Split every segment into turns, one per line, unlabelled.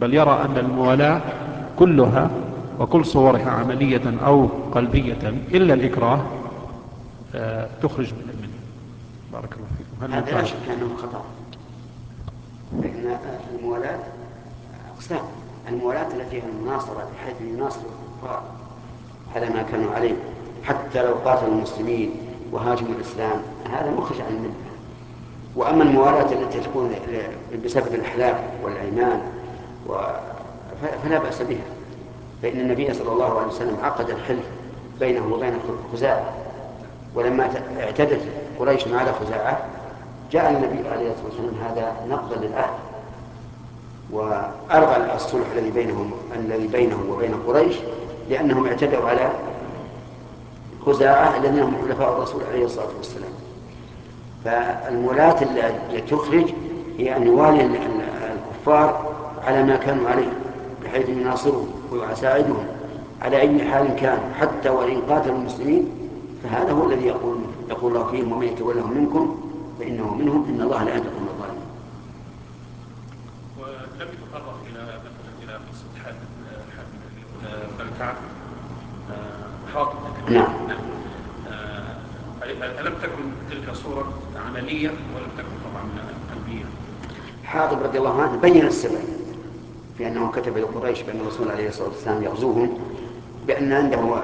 بل يرى أن الموالاة كلها وكل صورها عملية أو قلبية إلا الإكراه تخرج من الملة. بارك الله فيكم. هل
هذا لا شك أنه خطأ، لأن الموالاة أقسام. الموالاة التي فيها المناصرة بحيث يناصر الكفار على ما كانوا عليه حتى لو قاتلوا المسلمين وهاجموا الإسلام، هذا مخرج عن الملة. وأما الموالاة التي تكون بسبب الأحلاف والأيمان فلا بأس بها، فإن النبي صلى الله عليه وسلم عقد الحلف بينه وبين خزاعة، ولما اعتدت قريش على خزاعة جاء النبي عليه الصلاة والسلام هذا نقضا للعهد، وألغى الصلح الذي بينه وبين قريش، لأنهم اعتدوا على خزاعة الذين هم حلفاء الرسول عليه الصلاة والسلام. فالولاة التي تخرج هي أن يوالي الكفار على ما كانوا عليه بحيث يناصرهم ويساعدهم على أي حال كان، حتى وإن قاتلوا المسلمين. فهذا هو الذي يقول الله فيهم: ومن يتولهم منكم فإنه منهم، إن الله لا يهدي القوم الظالمين.
ولم يتطرق إلى قصة حاتم الكعب حاطب.
نعم.
ألم تكن تلك صورة عملية ولم تكن طبعا قلبية؟
حاطب رضي الله عنه بين السبب في أنه كتب لقريش بأن الرسول عليه الصلاة والسلام يغزوهم، بأن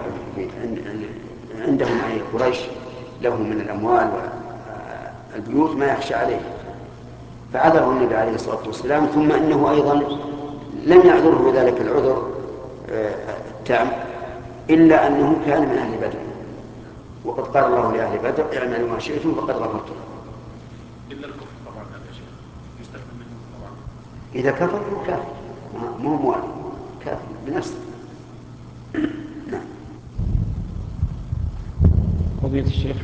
عندهم أي قريش لهم من الأموال والبيوت ما يخشى عليه، فعذره النبي عليه الصلاة والسلام. ثم إنه أيضا لم يعذره ذلك العذر التام، إلا أنه كان من أهل بدر، وقد قال الله لأهل بدر: اعملوا ما شئتم فقد غفرت لكم.
إلا الكفر طبعا، هذا شيء يستثنى منه طبعا.
إذا كفر هو كافر، مو موالي، كافر بنفسه.
فضيلة الشيخ،